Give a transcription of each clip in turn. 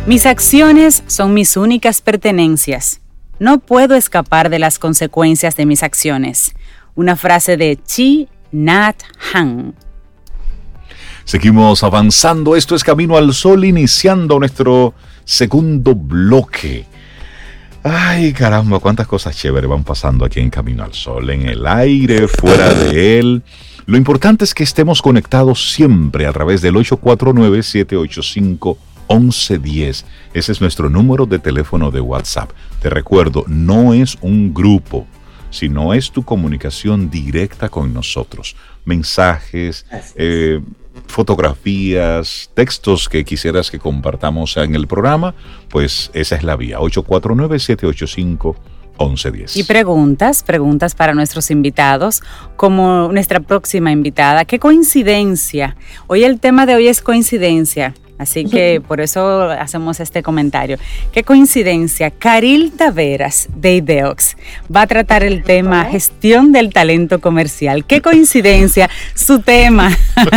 Mis acciones son mis únicas pertenencias. No puedo escapar de las consecuencias de mis acciones. Una frase de Thich Nhat Hanh. Seguimos avanzando. Esto es Camino al Sol, iniciando nuestro segundo bloque. Ay, caramba, cuántas cosas chéveres van pasando aquí en Camino al Sol, en el aire, fuera de él. Lo importante es que estemos conectados siempre a través del 849-785-1110. Ese es nuestro número de teléfono de WhatsApp. Te recuerdo, no es un grupo, sino es tu comunicación directa con nosotros. Mensajes, fotografías, textos que quisieras que compartamos en el programa, pues esa es la vía, 849-785-1110. Y preguntas para nuestros invitados, como nuestra próxima invitada. ¡Qué coincidencia! Hoy el tema de hoy es coincidencia, así que por eso hacemos este comentario. ¡Qué coincidencia! Caril Taveras, de Ideox, va a tratar el tema gestión del talento comercial. ¡Qué coincidencia! Su tema,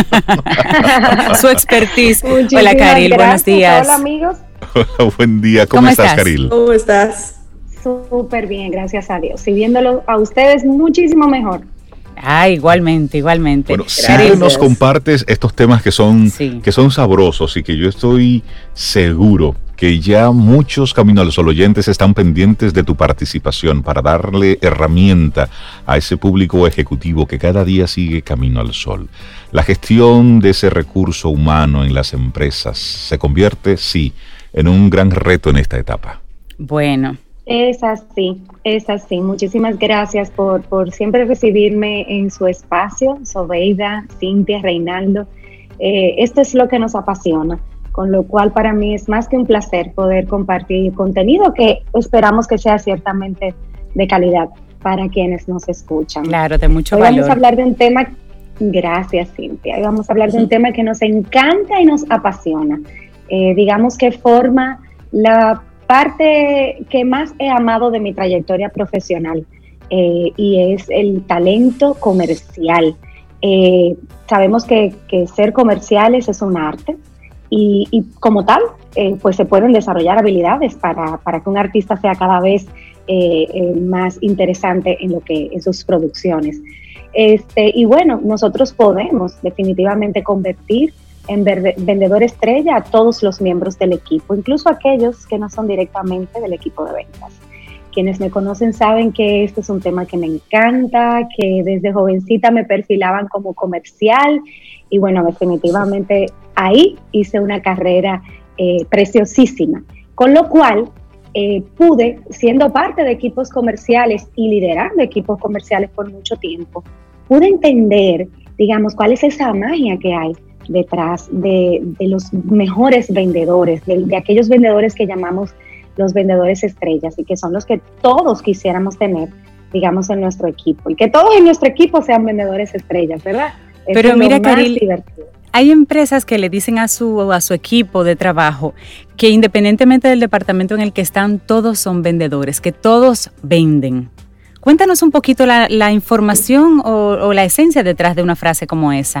su expertise. Hola, Caril, buenos días. Hola, amigos. Hola, buen día. ¿Cómo estás, Caril? ¿Cómo estás? Súper bien, gracias a Dios. Y viéndolo a ustedes muchísimo mejor. Igualmente. Bueno, siempre nos compartes estos temas que son sabrosos y que yo estoy seguro que ya muchos Camino al Sol oyentes están pendientes de tu participación para darle herramienta a ese público ejecutivo que cada día sigue Camino al Sol. La gestión de ese recurso humano en las empresas se convierte, sí, en un gran reto en esta etapa. Bueno. Es así. Muchísimas gracias por siempre recibirme en su espacio, Sobeida, Cintia, Reinaldo. Esto es lo que nos apasiona, con lo cual para mí es más que un placer poder compartir contenido que esperamos que sea ciertamente de calidad para quienes nos escuchan. Claro, de mucho Hoy valor. Vamos a hablar de un tema, gracias Cintia, hoy vamos a hablar de un tema que nos encanta y nos apasiona. Digamos que forma la parte que más he amado de mi trayectoria profesional y es el talento comercial. Sabemos que ser comerciales es un arte y como tal, pues se pueden desarrollar habilidades para que un artista sea cada vez más interesante en sus producciones. Y bueno, nosotros podemos definitivamente convertir en vendedor estrella a todos los miembros del equipo, incluso aquellos que no son directamente del equipo de ventas. Quienes me conocen saben que este es un tema que me encanta, que desde jovencita me perfilaban como comercial y bueno, definitivamente ahí hice una carrera preciosísima, con lo cual pude, siendo parte de equipos comerciales y liderando equipos comerciales por mucho tiempo, pude entender, digamos, cuál es esa magia que hay detrás de los mejores vendedores, de aquellos vendedores que llamamos los vendedores estrellas y que son los que todos quisiéramos tener, digamos, en nuestro equipo y que todos en nuestro equipo sean vendedores estrellas, ¿verdad? Pero mira, Caril, hay empresas que le dicen a su equipo de trabajo que independientemente del departamento en el que están, todos son vendedores, que todos venden. Cuéntanos un poquito la información o la esencia detrás de una frase como esa.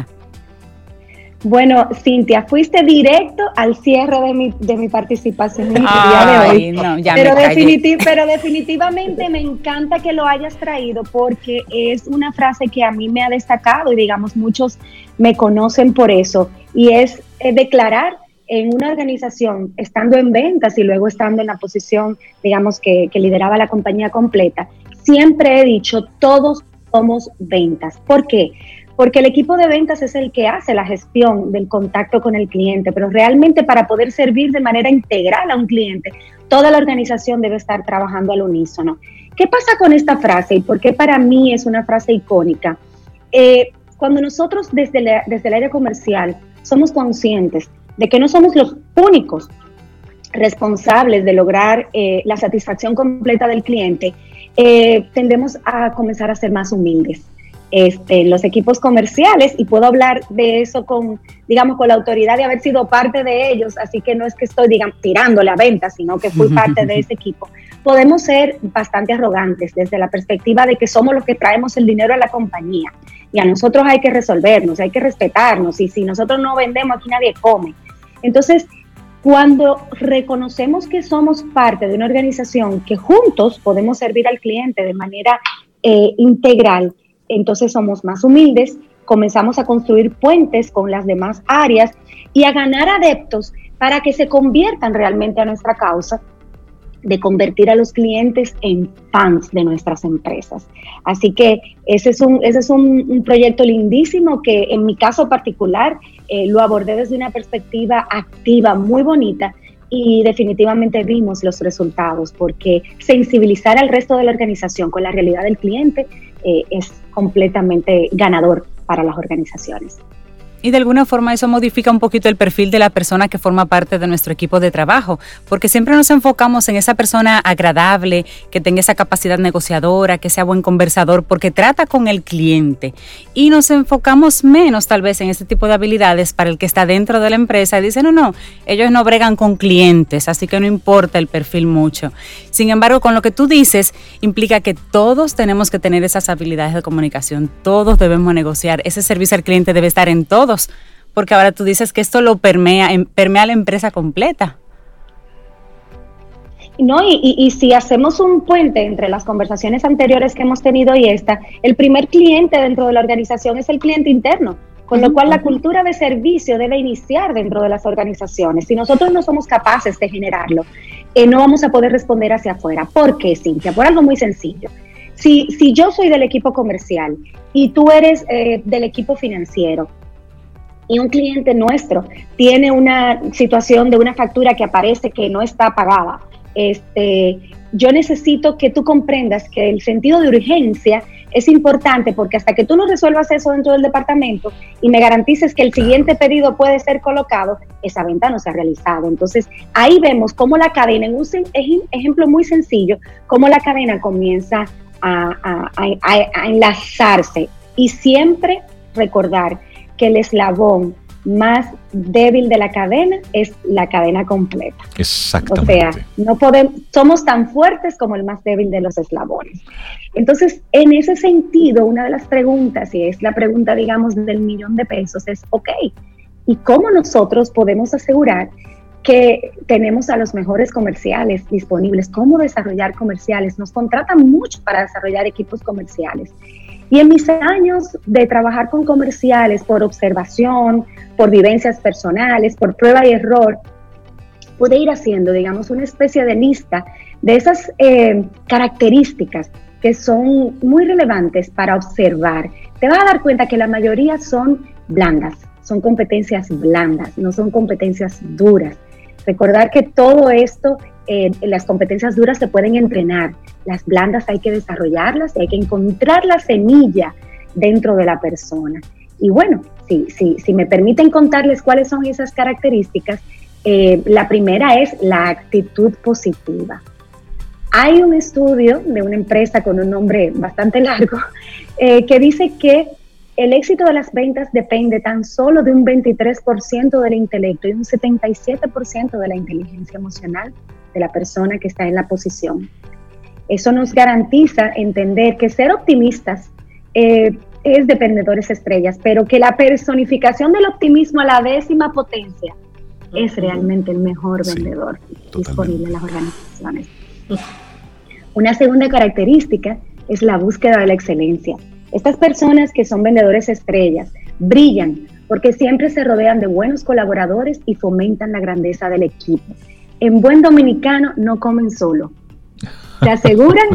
Bueno, Cintia, fuiste directo al cierre de mi participación en el día de hoy. No, pero definitivamente me encanta que lo hayas traído porque es una frase que a mí me ha destacado y digamos muchos me conocen por eso y es declarar en una organización, estando en ventas y luego estando en la posición, digamos, que lideraba la compañía completa, siempre he dicho, todos somos ventas. ¿Por qué? Porque el equipo de ventas es el que hace la gestión del contacto con el cliente, pero realmente para poder servir de manera integral a un cliente, toda la organización debe estar trabajando al unísono. ¿Qué pasa con esta frase y por qué para mí es una frase icónica? Cuando nosotros desde el área comercial somos conscientes de que no somos los únicos responsables de lograr la satisfacción completa del cliente, tendemos a comenzar a ser más humildes. Los equipos comerciales, y puedo hablar de eso con la autoridad de haber sido parte de ellos, así que no es que estoy, tirándole a ventas, sino que fui parte de ese equipo. Podemos ser bastante arrogantes desde la perspectiva de que somos los que traemos el dinero a la compañía y a nosotros hay que resolvernos, hay que respetarnos y si nosotros no vendemos aquí nadie come. Entonces, Cuando reconocemos que somos parte de una organización que juntos podemos servir al cliente de manera integral, entonces somos más humildes, comenzamos a construir puentes con las demás áreas y a ganar adeptos para que se conviertan realmente a nuestra causa de convertir a los clientes en fans de nuestras empresas. Así que ese es un proyecto lindísimo que en mi caso particular lo abordé desde una perspectiva activa muy bonita y definitivamente vimos los resultados, porque sensibilizar al resto de la organización con la realidad del cliente es completamente ganador para las organizaciones. Y de alguna forma eso modifica un poquito el perfil de la persona que forma parte de nuestro equipo de trabajo, porque siempre nos enfocamos en esa persona agradable, que tenga esa capacidad negociadora, que sea buen conversador, porque trata con el cliente. Y nos enfocamos menos tal vez en este tipo de habilidades para el que está dentro de la empresa y dice, no, ellos no bregan con clientes, así que no importa el perfil mucho. Sin embargo, con lo que tú dices, implica que todos tenemos que tener esas habilidades de comunicación, todos debemos negociar, ese servicio al cliente debe estar en todos, porque ahora tú dices que esto lo permea la empresa completa. No, y si hacemos un puente entre las conversaciones anteriores que hemos tenido y esta, el primer cliente dentro de la organización es el cliente interno, con lo cual la cultura de servicio debe iniciar dentro de las organizaciones. Si nosotros no somos capaces de generarlo, no vamos a poder responder hacia afuera. ¿Por qué, Cintia? Por algo muy sencillo. Si yo soy del equipo comercial y tú eres del equipo financiero, y un cliente nuestro tiene una situación de una factura que aparece que no está pagada, yo necesito que tú comprendas que el sentido de urgencia es importante, porque hasta que tú no resuelvas eso dentro del departamento y me garantices que el siguiente pedido puede ser colocado, esa venta no se ha realizado. Entonces ahí vemos cómo la cadena, en un ejemplo muy sencillo, cómo la cadena comienza a enlazarse, y siempre recordar que el eslabón más débil de la cadena es la cadena completa. Exactamente. O sea, somos tan fuertes como el más débil de los eslabones. Entonces, en ese sentido, una de las preguntas, y es la pregunta, digamos, del $1,000,000, es, ok, ¿y cómo nosotros podemos asegurar que tenemos a los mejores comerciales disponibles? ¿Cómo desarrollar comerciales? Nos contratan mucho para desarrollar equipos comerciales. Y en mis años de trabajar con comerciales, por observación, por vivencias personales, por prueba y error, pude ir haciendo, digamos, una especie de lista de esas características que son muy relevantes para observar. Te vas a dar cuenta que la mayoría son blandas, son competencias blandas, no son competencias duras. Recordar que todo esto, las competencias duras se pueden entrenar, las blandas hay que desarrollarlas y hay que encontrar la semilla dentro de la persona. Y bueno, si me permiten contarles cuáles son esas características, la primera es la actitud positiva. Hay un estudio de una empresa con un nombre bastante largo que dice que el éxito de las ventas depende tan solo de un 23% del intelecto y un 77% de la inteligencia emocional de la persona que está en la posición. Eso nos garantiza entender que ser optimistas es de vendedores estrellas, pero que la personificación del optimismo a la 10ª potencia es realmente el mejor vendedor disponible en las organizaciones. Una segunda característica es la búsqueda de la excelencia. Estas personas que son vendedores estrellas brillan porque siempre se rodean de buenos colaboradores y fomentan la grandeza del equipo. En buen dominicano, no comen solo. Se aseguran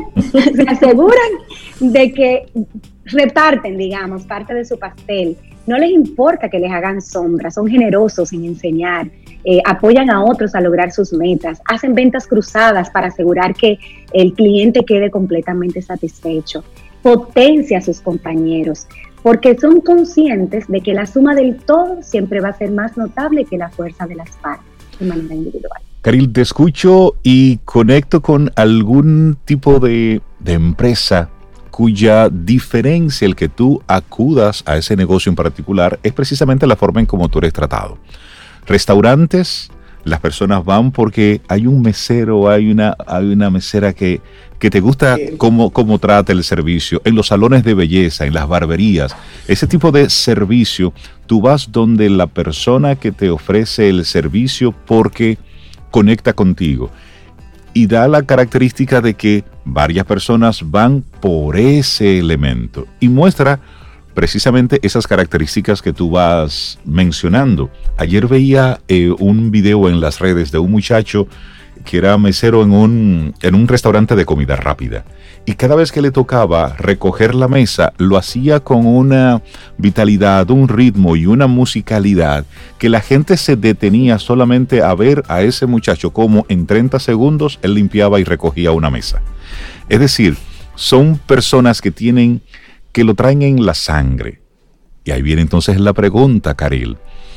de que reparten, digamos, parte de su pastel. No les importa que les hagan sombra, son generosos en enseñar, apoyan a otros a lograr sus metas, hacen ventas cruzadas para asegurar que el cliente quede completamente satisfecho. Potencia a sus compañeros, porque son conscientes de que la suma del todo siempre va a ser más notable que la fuerza de las partes de manera individual. Caril, te escucho y conecto con algún tipo de empresa cuya diferencia, el que tú acudas a ese negocio en particular, es precisamente la forma en cómo tú eres tratado. Restaurantes Las personas van porque hay un mesero, hay una mesera que te gusta cómo trata el servicio. En los salones de belleza, en las barberías, ese tipo de servicio, tú vas donde la persona que te ofrece el servicio porque conecta contigo. Y da la característica de que varias personas van por ese elemento. Y muestra precisamente esas características que tú vas mencionando. Ayer veía un video en las redes de un muchacho que era mesero en un restaurante de comida rápida. Y cada vez que le tocaba recoger la mesa, lo hacía con una vitalidad, un ritmo y una musicalidad que la gente se detenía solamente a ver a ese muchacho como en 30 segundos él limpiaba y recogía una mesa. Es decir, son personas que lo traen en la sangre. Y ahí viene entonces la pregunta, Caril.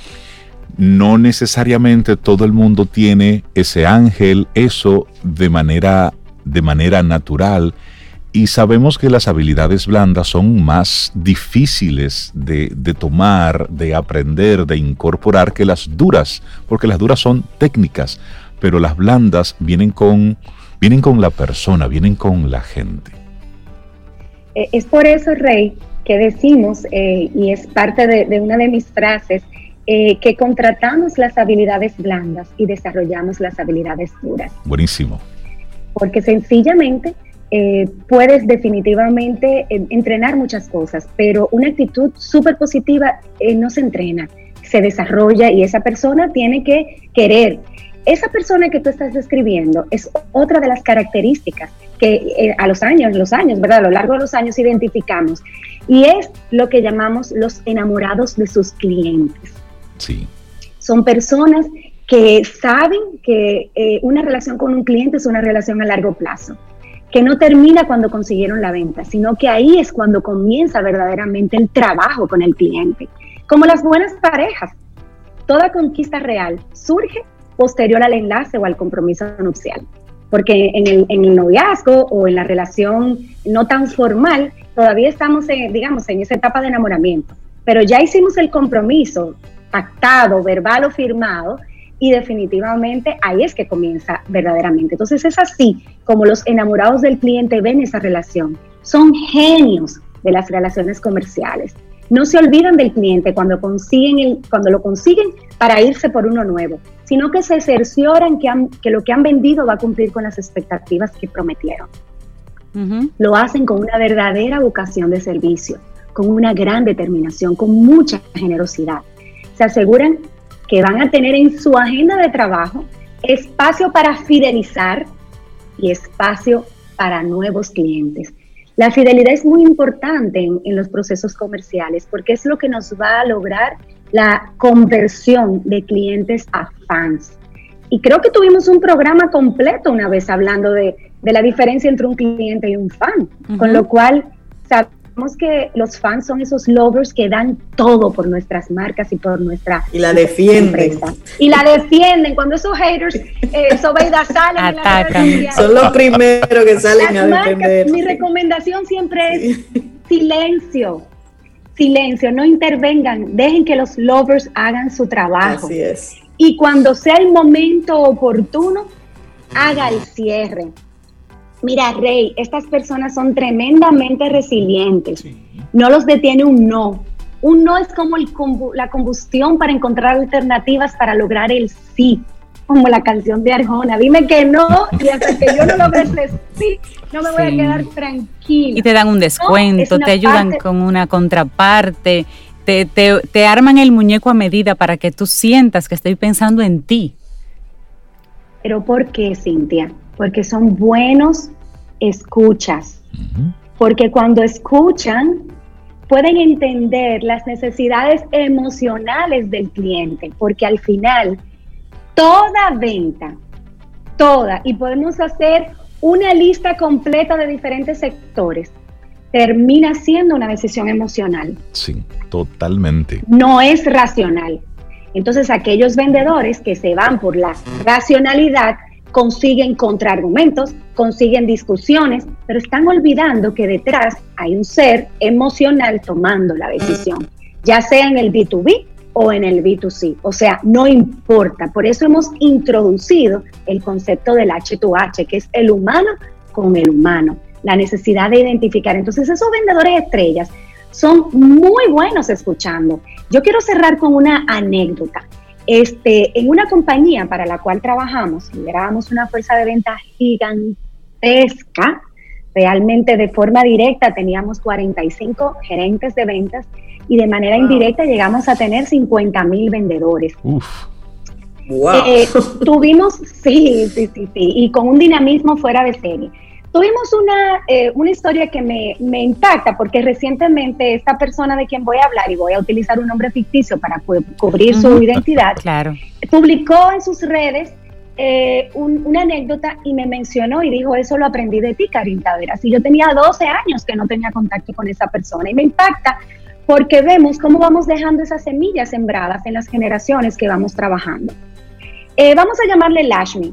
No necesariamente todo el mundo tiene ese ángel, eso de manera natural, y sabemos que las habilidades blandas son más difíciles de tomar, de aprender, de incorporar que las duras, porque las duras son técnicas, pero las blandas vienen con la persona, vienen con la gente. Es por eso, Rey, que decimos, y es parte de una de mis frases, que contratamos las habilidades blandas y desarrollamos las habilidades duras. Buenísimo. Porque sencillamente puedes definitivamente entrenar muchas cosas, pero una actitud súper positiva no se entrena, se desarrolla, y esa persona tiene que querer. Esa persona que tú estás describiendo es otra de las características que a los años, ¿verdad? A lo largo de los años identificamos, y es lo que llamamos los enamorados de sus clientes. Sí. Son personas que saben que una relación con un cliente es una relación a largo plazo, que no termina cuando consiguieron la venta, sino que ahí es cuando comienza verdaderamente el trabajo con el cliente. Como las buenas parejas, toda conquista real surge posterior al enlace o al compromiso nupcial, porque en el noviazgo o en la relación no tan formal todavía estamos en esa etapa de enamoramiento, pero ya hicimos el compromiso pactado, verbal o firmado, y definitivamente ahí es que comienza verdaderamente. Entonces es así como los enamorados del cliente ven esa relación. Son genios de las relaciones comerciales. No se olvidan del cliente cuando lo consiguen para irse por uno nuevo, sino que se cercioran que lo que han vendido va a cumplir con las expectativas que prometieron. Uh-huh. Lo hacen con una verdadera vocación de servicio, con una gran determinación, con mucha generosidad. Se aseguran que van a tener en su agenda de trabajo espacio para fidelizar y espacio para nuevos clientes. La fidelidad es muy importante en los procesos comerciales porque es lo que nos va a lograr la conversión de clientes a fans. Y creo que tuvimos un programa completo una vez hablando de la diferencia entre un cliente y un fan, uh-huh. Con lo cual sabemos que los fans son esos lovers que dan todo por nuestras marcas y por nuestra y la defienden empresa. Y la defienden cuando esos haters Sobeida salen atacan, son los primeros que salen las a marcas, defender. Mi recomendación siempre es silencio, no intervengan, dejen que los lovers hagan su trabajo. Así es. Y cuando sea el momento oportuno, haga el cierre. Mira, Rey, estas personas son tremendamente resilientes. Sí. No los detiene un no. Un no es como la combustión para encontrar alternativas para lograr el sí, como la canción de Arjona. Dime que no, y hasta que yo no logre ese sí, no me voy a quedar tranquila. Y te dan un descuento, te ayudan con una contraparte, te arman el muñeco a medida para que tú sientas que estoy pensando en ti. ¿Pero por qué, Cintia? Porque son buenos escuchas. Uh-huh. Porque cuando escuchan, pueden entender las necesidades emocionales del cliente. Porque al final, toda venta, y podemos hacer una lista completa de diferentes sectores, termina siendo una decisión emocional. Sí, totalmente. No es racional. Entonces, aquellos vendedores que se van por la racionalidad consiguen contraargumentos, consiguen discusiones, pero están olvidando que detrás hay un ser emocional tomando la decisión, ya sea en el B2B o en el B2C. O sea, no importa. Por eso hemos introducido el concepto del H2H, que es el humano con el humano. La necesidad de identificar. Entonces, esos vendedores estrellas son muy buenos escuchando. Yo quiero cerrar con una anécdota. En una compañía para la cual trabajamos, liderábamos una fuerza de venta gigantesca. Realmente de forma directa teníamos 45 gerentes de ventas y de manera indirecta llegamos a tener 50,000 vendedores. Uf. Wow. Tuvimos, sí, y con un dinamismo fuera de serie. Tuvimos una historia que me impacta porque recientemente esta persona de quien voy a hablar, y voy a utilizar un nombre ficticio para cubrir su identidad, claro, publicó en sus redes una anécdota y me mencionó y dijo, eso lo aprendí de ti, Karil Taveras. Y yo tenía 12 años que no tenía contacto con esa persona y me impacta porque vemos cómo vamos dejando esas semillas sembradas en las generaciones que vamos trabajando. Vamos a llamarle Lashmi.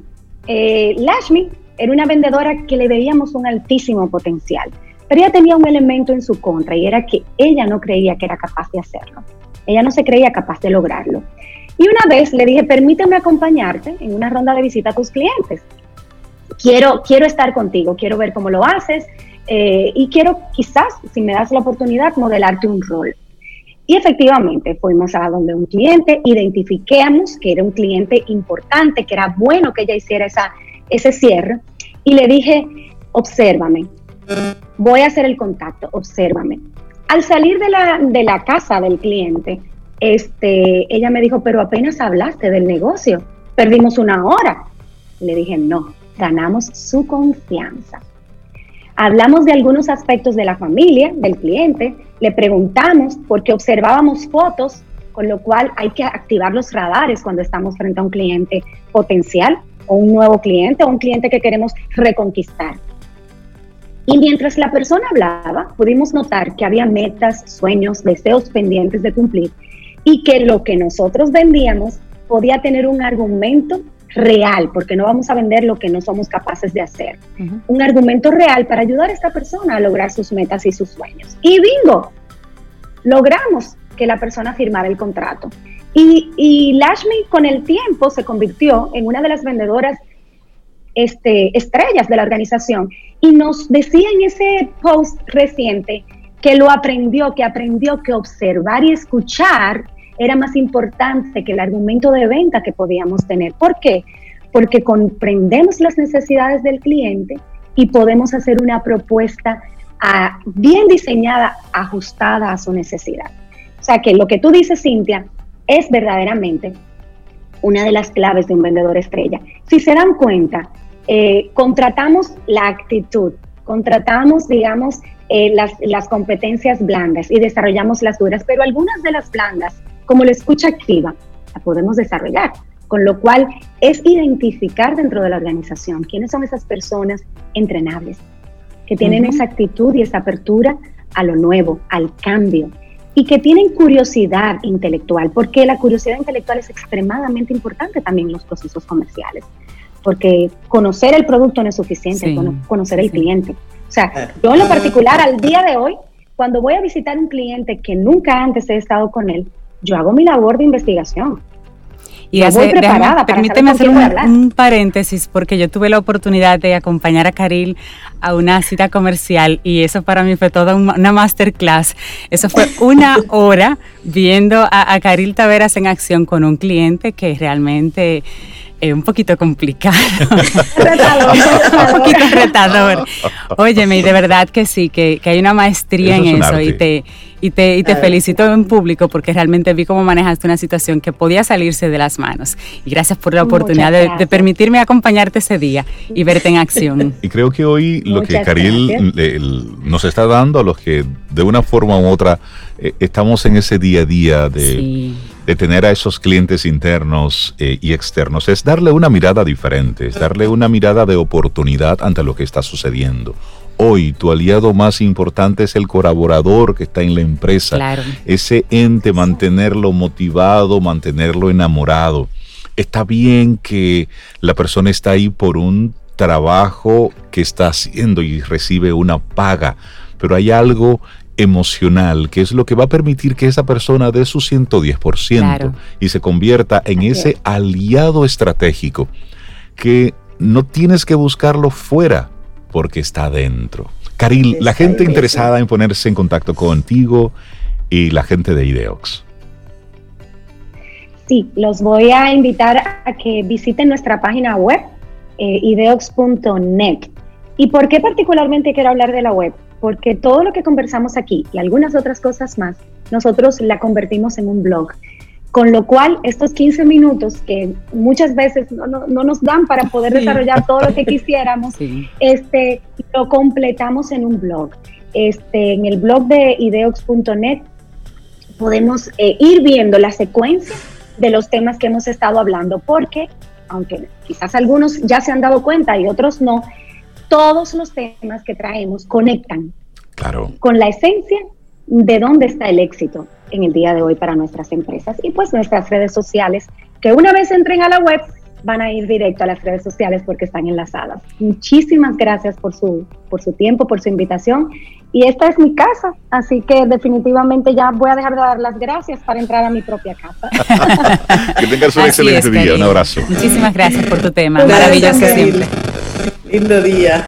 Lashmi era una vendedora que le veíamos un altísimo potencial, pero ella tenía un elemento en su contra y era que ella no creía que era capaz de hacerlo. Ella no se creía capaz de lograrlo. Y una vez le dije, permíteme acompañarte en una ronda de visita a tus clientes. Quiero estar contigo, quiero ver cómo lo haces y quiero quizás, si me das la oportunidad, modelarte un rol. Y efectivamente fuimos a donde un cliente, identificamos que era un cliente importante, que era bueno que ella hiciera ese cierre y le dije, obsérvame, voy a hacer el contacto, obsérvame. Al salir de la casa del cliente, ella me dijo, pero apenas hablaste del negocio, perdimos 1 hora. Le dije, no, ganamos su confianza. Hablamos de algunos aspectos de la familia, del cliente, le preguntamos porque observábamos fotos, con lo cual hay que activar los radares cuando estamos frente a un cliente potencial o un nuevo cliente o un cliente que queremos reconquistar. Y mientras la persona hablaba, pudimos notar que había metas, sueños, deseos pendientes de cumplir y que lo que nosotros vendíamos podía tener un argumento real, porque no vamos a vender lo que no somos capaces de hacer. Uh-huh. Un argumento real para ayudar a esta persona a lograr sus metas y sus sueños. Y bingo, logramos que la persona firmara el contrato. Y Lashmi con el tiempo se convirtió en una de las vendedoras estrellas de la organización y nos decía en ese post reciente que aprendió que observar y escuchar era más importante que el argumento de venta que podíamos tener. ¿Por qué? Porque comprendemos las necesidades del cliente y podemos hacer una propuesta bien diseñada, ajustada a su necesidad. O sea que lo que tú dices, Cintia, es verdaderamente una de las claves de un vendedor estrella. Si se dan cuenta, contratamos la actitud, contratamos, digamos, las competencias blandas y desarrollamos las duras, pero algunas de las blandas, como la escucha activa, la podemos desarrollar, con lo cual es identificar dentro de la organización quiénes son esas personas entrenables, que tienen esa actitud y esa apertura a lo nuevo, al cambio, y que tienen curiosidad intelectual, porque la curiosidad intelectual es extremadamente importante también en los procesos comerciales, porque conocer el producto no es suficiente, sí, conocer el cliente. O sea, yo en lo particular, al día de hoy, cuando voy a visitar un cliente que nunca antes he estado con él, yo hago mi labor de investigación. Y permíteme hacer un paréntesis, porque yo tuve la oportunidad de acompañar a Karil a una cita comercial y eso para mí fue toda una masterclass. Eso fue 1 hora viendo a Karil Taveras en acción con un cliente que realmente es un poquito complicado. Un poquito retador. Óyeme, y de verdad que sí, que hay una maestría en eso y te felicito en público porque realmente vi cómo manejaste una situación que podía salirse de las manos. Y gracias por la oportunidad de permitirme acompañarte ese día y verte en acción. Y creo que hoy lo que Karil nos está dando a los que de una forma u otra estamos en ese día a día de tener a esos clientes internos y externos, es darle una mirada diferente, es darle una mirada de oportunidad ante lo que está sucediendo. Hoy tu aliado más importante es el colaborador que está en la empresa, claro. Ese ente, mantenerlo motivado, mantenerlo enamorado. Está bien que la persona está ahí por un trabajo que está haciendo y recibe una paga, pero hay algo emocional, que es lo que va a permitir que esa persona dé su 110% Claro. y se convierta en ese aliado estratégico que no tienes que buscarlo fuera porque está dentro. Caril, la gente interesada en ponerse en contacto contigo y la gente de Ideox. Sí, los voy a invitar a que visiten nuestra página web, ideox.net. ¿Y por qué particularmente quiero hablar de la web? Porque todo lo que conversamos aquí y algunas otras cosas más, nosotros la convertimos en un blog. Con lo cual, estos 15 minutos que muchas veces no nos dan para poder desarrollar todo lo que quisiéramos, lo completamos en un blog. En el blog de ideox.net podemos ir viendo la secuencia de los temas que hemos estado hablando, porque, aunque quizás algunos ya se han dado cuenta y otros no, todos los temas que traemos conectan con la esencia de dónde está el éxito en el día de hoy para nuestras empresas y pues nuestras redes sociales, que una vez entren a la web van a ir directo a las redes sociales porque están enlazadas. Muchísimas gracias por su tiempo, por su invitación, y esta es mi casa, así que definitivamente ya voy a dejar de dar las gracias para entrar a mi propia casa. Que tengas un excelente día, un abrazo. Muchísimas gracias por tu tema, Gracias, maravilloso siempre. Lindo día.